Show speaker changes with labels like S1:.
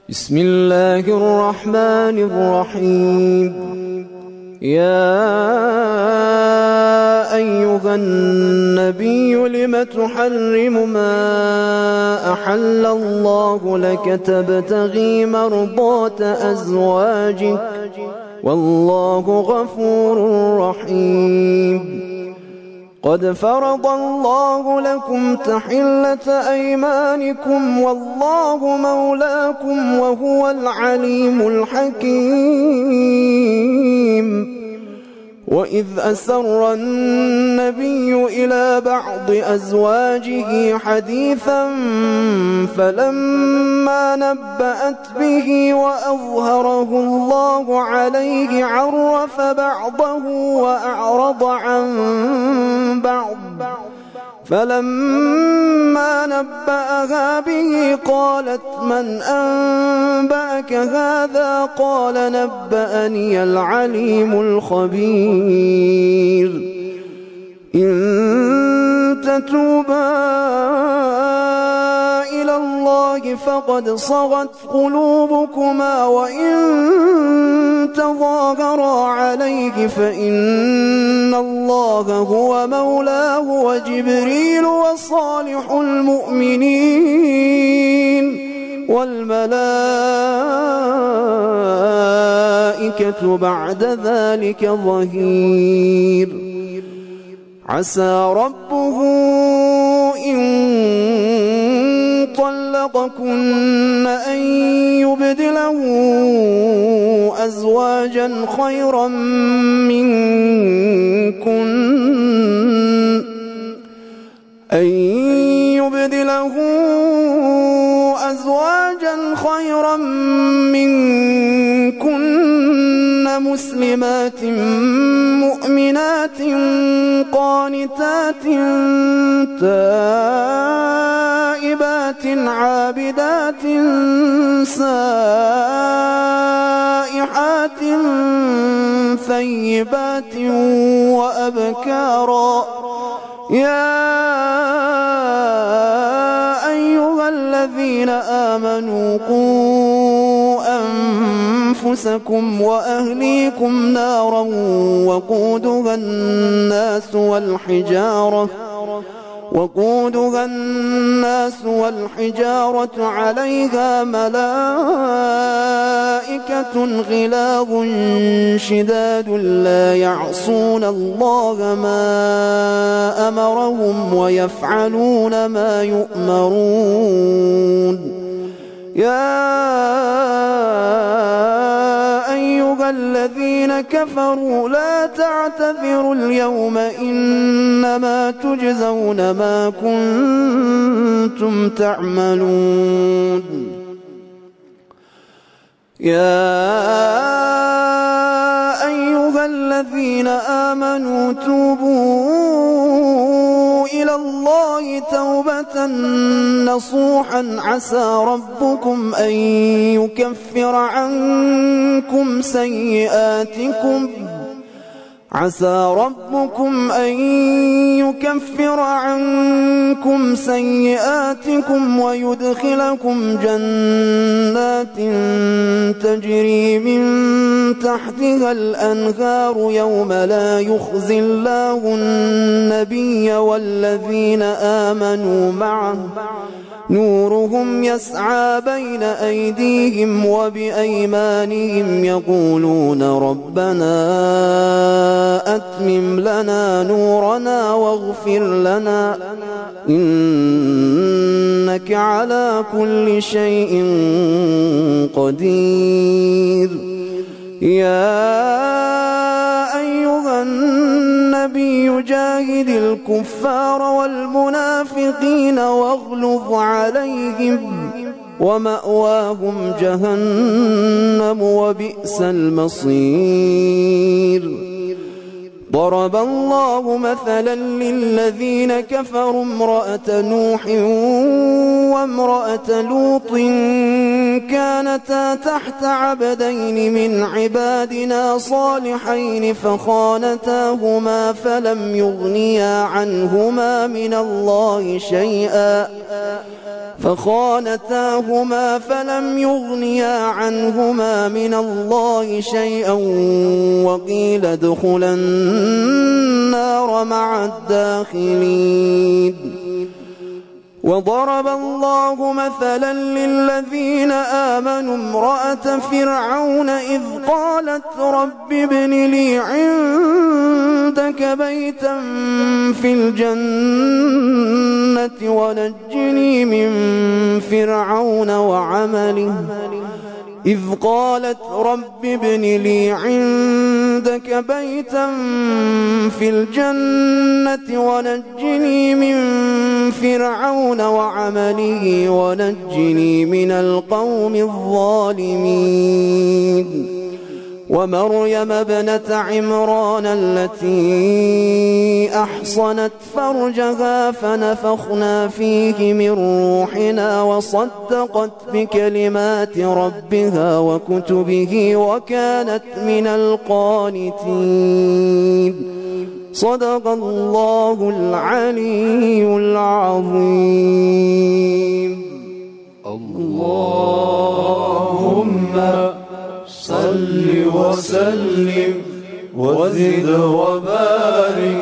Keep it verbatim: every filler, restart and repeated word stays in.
S1: بسم الله الرحمن الرحيم. يا أيها النبي لم تحرم ما أحل الله لك تبتغي مرضات أزواجك والله غفور رحيم. قد فرض الله لكم تحلة أيمانكم والله مولاكم وهو العليم الحكيم. وإذ أسر النبي إلى بعض أزواجه حديثا فلما نبأت به وأظهره الله عليه عرف بعضه وأعرض عن بعض فلما نبأها به قالت من أنبأك هذا قال نبأني العليم الخبير. إن تتوبا إلى الله فقد صغت قلوبكما وإن تظاهرا عليه فإن الله هو مولاه وجبريل وصالح المؤمنين والملائكة بعد ذلك ظهير. عسى ربه إن طلقكن أن يبدله أزواجا خيرا منكن أن يبدله أزواجا خيرا منكن مسلمات مؤمنات قانتات تائبات عابدات سائحات ثيبات وأبكارا. يا أيها الذين آمنوا قوا أنفسكم وأهليكم نارا وقودها الناس والحجارة وقودها الناس والحجارة عليها ملائكة غلاظ شداد لا يعصون الله ما أمرهم ويفعلون ما يؤمرون. يا أيها الذين كفروا لا تعتذروا اليوم إنما تجزون ما كنتم تعملون. يا أيها الذين آمنوا توبوا إلى الله توبة نصوحا عسى ربكم أن يكفر عنكم سيئاتكم عسى ربكم أن يكفر عنكم سيئاتكم ويدخلكم جنات تجري من تحتها الأنهار يوم لا يخزي الله النبي والذين آمنوا معه نورهم يسعى بين أيديهم وبأيمانهم يقولون ربنا أتمم لنا نورنا واغفر لنا إنك على كل شيء قدير. يا أيها النبي جاهد الكفار والمنافقين واغلظ عليهم ومأواهم جهنم وبئس المصير. ضرب الله مثلا للذين كفروا امرأة نوح وامرأة لوط كانتا تحت عبدين من عبادنا صالحين فخانتاهما فلم يغنيا عنهما من الله شيئا فخانتاهما فلم يغنيا عنهما من الله شيئا وقيل ادخلا النار مع الداخلين. وضرب الله مثلا للذين آمنوا امرأة فرعون إذ قالت رب ابن لي عندك بيتا في الجنة ونجني من فرعون وعمله إذ قالت رب ابن لي عندك بيتا في الجنة ونجني من فرعون وعمله ونجني من القوم الظالمين. ومريم ابنة عمران التي أحصنت فرجها فنفخنا فيه من روحنا وصدقت بكلمات ربها وكتبه وكانت من القانتين. صدق الله العلي العظيم.
S2: اللهم صل وسلم وزد وبارك